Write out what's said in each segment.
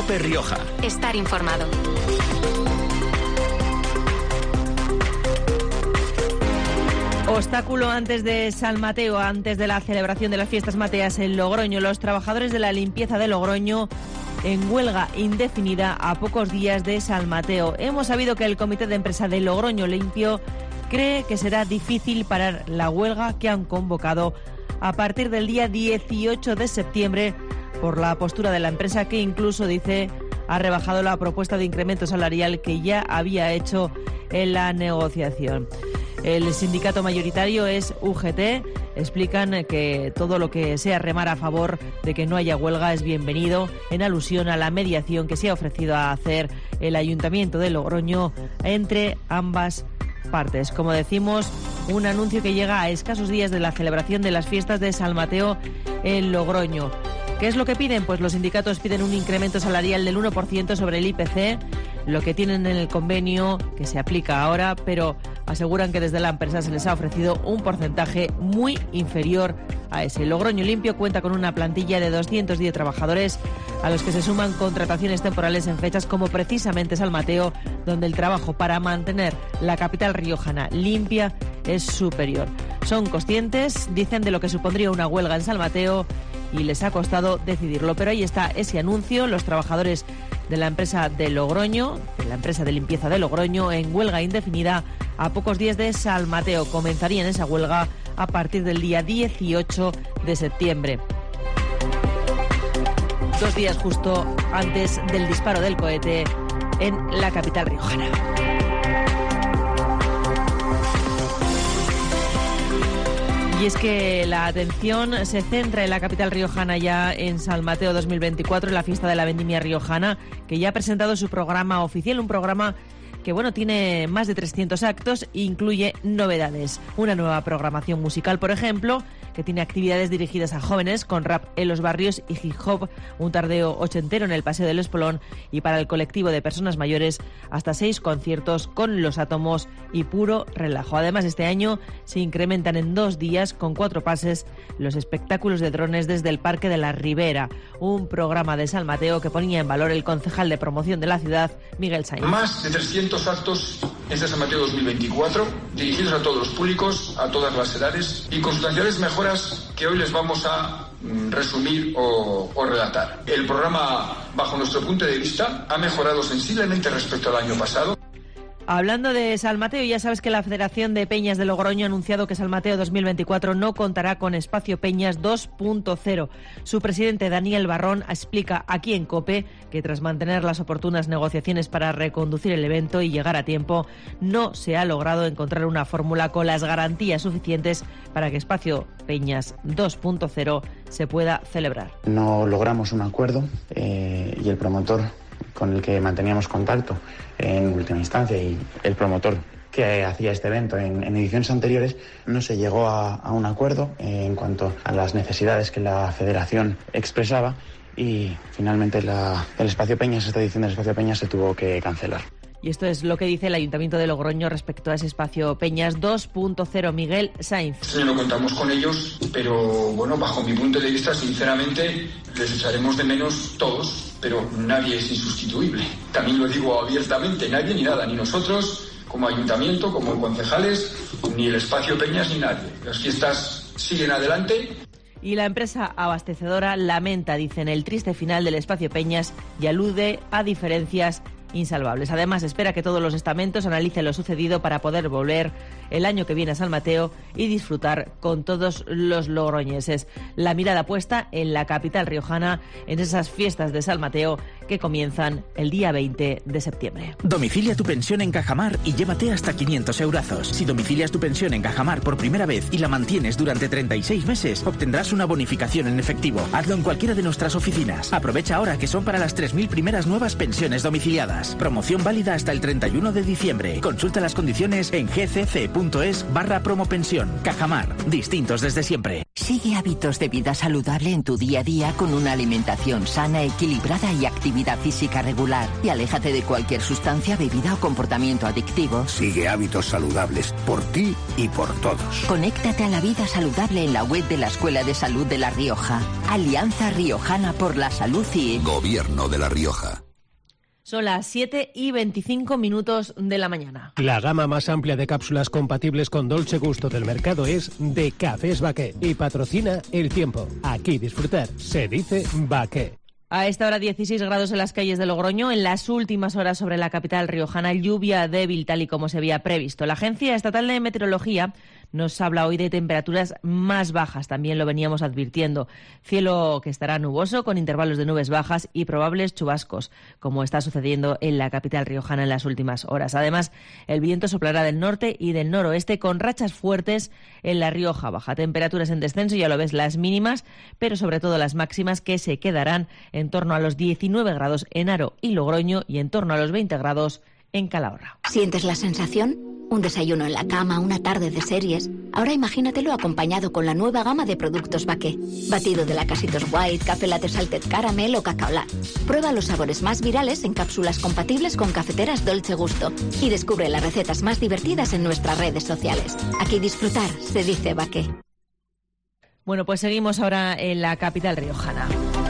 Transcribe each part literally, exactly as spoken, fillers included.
COPE Rioja. Estar informado. Obstáculo antes de San Mateo, antes de la celebración de las fiestas mateas en Logroño. Los trabajadores de la limpieza de Logroño en huelga indefinida a pocos días de San Mateo. Hemos sabido que el Comité de Empresa de Logroño Limpio cree que será difícil parar la huelga que han convocado a partir del día dieciocho de septiembre por la postura de la empresa, que incluso dice ha rebajado la propuesta de incremento salarial que ya había hecho en la negociación. El sindicato mayoritario es U G T. Explican que todo lo que sea remar a favor de que no haya huelga es bienvenido, en alusión a la mediación que se ha ofrecido a hacer el Ayuntamiento de Logroño entre ambas partes. Como decimos, un anuncio que llega a escasos días de la celebración de las fiestas de San Mateo en Logroño. ¿Qué es lo que piden? Pues los sindicatos piden un incremento salarial del uno por ciento sobre el I P C, lo que tienen en el convenio que se aplica ahora, pero aseguran que desde la empresa se les ha ofrecido un porcentaje muy inferior a ese. Logroño Limpio cuenta con una plantilla de doscientos diez trabajadores, a los que se suman contrataciones temporales en fechas como precisamente San Mateo, donde el trabajo para mantener la capital riojana limpia es superior. Son conscientes, dicen, de lo que supondría una huelga en San Mateo y les ha costado decidirlo. Pero ahí está ese anuncio. Los trabajadores de la empresa de Logroño, de la empresa de limpieza de Logroño, en huelga indefinida a pocos días de San Mateo. Comenzarían esa huelga a partir del día dieciocho de septiembre. Dos días justo antes del disparo del cohete en la capital riojana. Y es que la atención se centra en la capital riojana ya en San Mateo dos mil veinticuatro, en la fiesta de la vendimia riojana, que ya ha presentado su programa oficial, un programa que bueno, tiene más de trescientos actos e incluye novedades. Una nueva programación musical, por ejemplo, que tiene actividades dirigidas a jóvenes con rap en los barrios y hip hop, un tardeo ochentero en el Paseo del Espolón, y para el colectivo de personas mayores hasta seis conciertos con Los Átomos y Puro Relajo. Además, este año se incrementan en dos días con cuatro pases los espectáculos de drones desde el Parque de la Ribera, un programa de San Mateo que ponía en valor el concejal de promoción de la ciudad, Miguel Sainz. Más de trescientos actos este San Mateo dos mil veinticuatro, dirigidos a todos los públicos, a todas las edades, y con sustanciales mejoras que hoy les vamos a mm, resumir o, o relatar. El programa, bajo nuestro punto de vista, ha mejorado sensiblemente respecto al año pasado. Hablando de San Mateo, ya sabes que la Federación de Peñas de Logroño ha anunciado que San Mateo dos mil veinticuatro no contará con Espacio Peñas dos punto cero. Su presidente, Daniel Barrón, explica aquí en COPE que tras mantener las oportunas negociaciones para reconducir el evento y llegar a tiempo, no se ha logrado encontrar una fórmula con las garantías suficientes para que Espacio Peñas dos punto cero se pueda celebrar. No logramos un acuerdo eh, y el promotor con el que manteníamos contacto en última instancia y el promotor que hacía este evento en, en ediciones anteriores, no se llegó a, a un acuerdo en cuanto a las necesidades que la federación expresaba y finalmente la, el Espacio Peñas, esta edición del Espacio Peñas se tuvo que cancelar. Y esto es lo que dice el Ayuntamiento de Logroño respecto a ese Espacio Peñas dos punto cero. Miguel Sainz. Sí, no contamos con ellos, pero bueno, bajo mi punto de vista, sinceramente, les echaremos de menos todos, pero nadie es insustituible. También lo digo abiertamente, nadie ni nada, ni nosotros como Ayuntamiento, como concejales, ni el Espacio Peñas, ni nadie. Las fiestas siguen adelante. Y la empresa abastecedora lamenta, dicen, el triste final del Espacio Peñas y alude a diferencias insalvables. Además, espera que todos los estamentos analicen lo sucedido para poder volver el año que viene a San Mateo y disfrutar con todos los logroñeses. La mirada puesta en la capital riojana, en esas fiestas de San Mateo que comienzan el día veinte de septiembre. Domicilia tu pensión en Cajamar y llévate hasta quinientos eurazos. Si domicilias tu pensión en Cajamar por primera vez y la mantienes durante treinta y seis meses, obtendrás una bonificación en efectivo. Hazlo en cualquiera de nuestras oficinas. Aprovecha ahora que son para las tres mil primeras nuevas pensiones domiciliadas. Promoción válida hasta el treinta y uno de diciembre. Consulta las condiciones en gcc punto es barra promopensión. Cajamar, distintos desde siempre. Sigue hábitos de vida saludable en tu día a día con una alimentación sana, equilibrada y actividad física regular. Y aléjate de cualquier sustancia, bebida o comportamiento adictivo. Sigue hábitos saludables por ti y por todos. Conéctate a la vida saludable en la web de la Escuela de Salud de La Rioja. Alianza Riojana por la Salud y... Gobierno de La Rioja. Son las siete y veinticinco minutos de la mañana. La gama más amplia de cápsulas compatibles con Dolce Gusto del mercado es de Cafés Baqué y patrocina El Tiempo. Aquí disfrutar se dice Baqué. A esta hora dieciséis grados en las calles de Logroño. En las últimas horas sobre la capital riojana, lluvia débil tal y como se había previsto. La Agencia Estatal de Meteorología nos habla hoy de temperaturas más bajas, también lo veníamos advirtiendo. Cielo que estará nuboso con intervalos de nubes bajas y probables chubascos, como está sucediendo en la capital riojana en las últimas horas. Además, el viento soplará del norte y del noroeste con rachas fuertes en La Rioja. Baja temperaturas en descenso, ya lo ves, las mínimas, pero sobre todo las máximas que se quedarán en torno a los diecinueve grados en Haro y Logroño y en torno a los veinte grados en Calahorra. ¿Sientes la sensación? Un desayuno en la cama, una tarde de series. Ahora imagínatelo acompañado con la nueva gama de productos Baqué. Batido de lacasitos white, café latte salted caramel o cacao latte. Prueba los sabores más virales en cápsulas compatibles con cafeteras Dolce Gusto. Y descubre las recetas más divertidas en nuestras redes sociales. Aquí disfrutar se dice Baqué. Bueno, pues seguimos ahora en la capital riojana.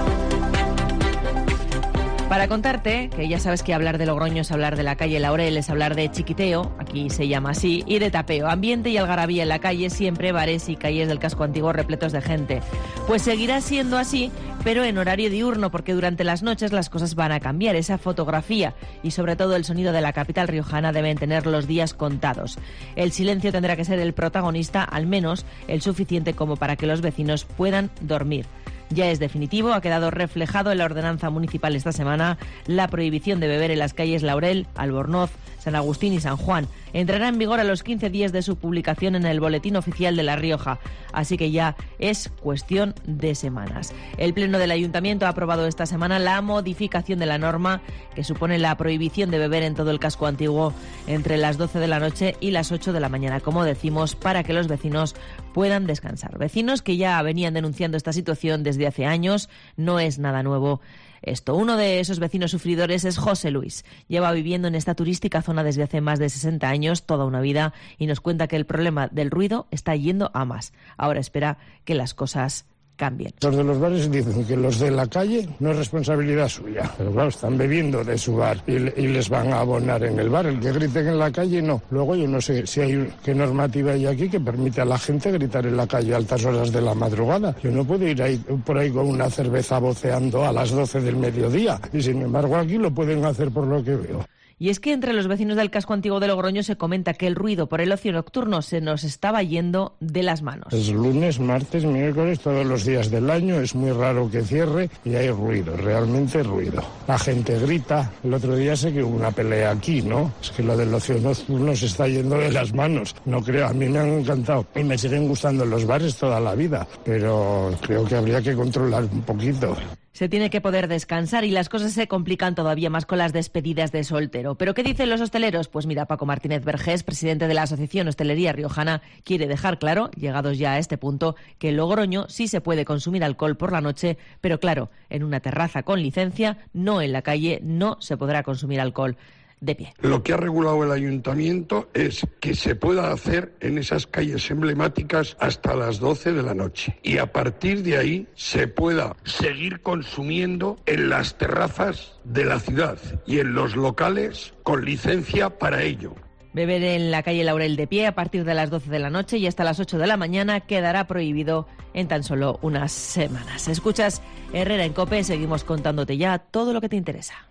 Para contarte, que ya sabes que hablar de Logroño es hablar de la calle Laurel, es hablar de chiquiteo, aquí se llama así, y de tapeo, ambiente y algarabía en la calle, siempre bares y calles del casco antiguo repletos de gente. Pues seguirá siendo así, pero en horario diurno, porque durante las noches las cosas van a cambiar. Esa fotografía y sobre todo el sonido de la capital riojana deben tener los días contados. El silencio tendrá que ser el protagonista, al menos el suficiente como para que los vecinos puedan dormir. Ya es definitivo, ha quedado reflejado en la ordenanza municipal esta semana la prohibición de beber en las calles Laurel, Albornoz, San Agustín y San Juan. Entrará en vigor a los quince días de su publicación en el Boletín Oficial de La Rioja, así que ya es cuestión de semanas. El Pleno del Ayuntamiento ha aprobado esta semana la modificación de la norma que supone la prohibición de beber en todo el casco antiguo entre las doce de la noche y las ocho de la mañana, como decimos, para que los vecinos puedan descansar. Vecinos que ya venían denunciando esta situación desde hace años, no es nada nuevo. Esto, uno de esos vecinos sufridores es José Luis. Lleva viviendo en esta turística zona desde hace más de sesenta años, toda una vida, y nos cuenta que el problema del ruido está yendo a más. Ahora espera que las cosas cambien. Los de los bares dicen que los de la calle no es responsabilidad suya, pero claro, están bebiendo de su bar y, y les van a abonar en el bar. El que griten en la calle no. Luego yo no sé si hay qué normativa hay aquí que permite a la gente gritar en la calle a altas horas de la madrugada. Yo no puedo ir ahí, por ahí con una cerveza voceando a las doce del mediodía y sin embargo aquí lo pueden hacer por lo que veo. Y es que entre los vecinos del casco antiguo de Logroño se comenta que el ruido por el ocio nocturno se nos estaba yendo de las manos. Es lunes, martes, miércoles, todos los días del año, es muy raro que cierre y hay ruido, realmente ruido. La gente grita, el otro día sé que hubo una pelea aquí, ¿no? Es que lo del ocio nocturno se está yendo de las manos, no creo, a mí me han encantado y me siguen gustando los bares toda la vida, pero creo que habría que controlar un poquito. Se tiene que poder descansar y las cosas se complican todavía más con las despedidas de soltero. ¿Pero qué dicen los hosteleros? Pues mira, Paco Martínez Vergés, presidente de la Asociación Hostelería Riojana, quiere dejar claro, llegados ya a este punto, que en Logroño sí se puede consumir alcohol por la noche, pero claro, en una terraza con licencia, no en la calle, no se podrá consumir alcohol de pie. Lo que ha regulado el ayuntamiento es que se pueda hacer en esas calles emblemáticas hasta las doce de la noche y a partir de ahí se pueda seguir consumiendo en las terrazas de la ciudad y en los locales con licencia para ello. Beber en la calle Laurel de pie a partir de las doce de la noche y hasta las ocho de la mañana quedará prohibido en tan solo unas semanas. Escuchas Herrera en COPE, seguimos contándote ya todo lo que te interesa.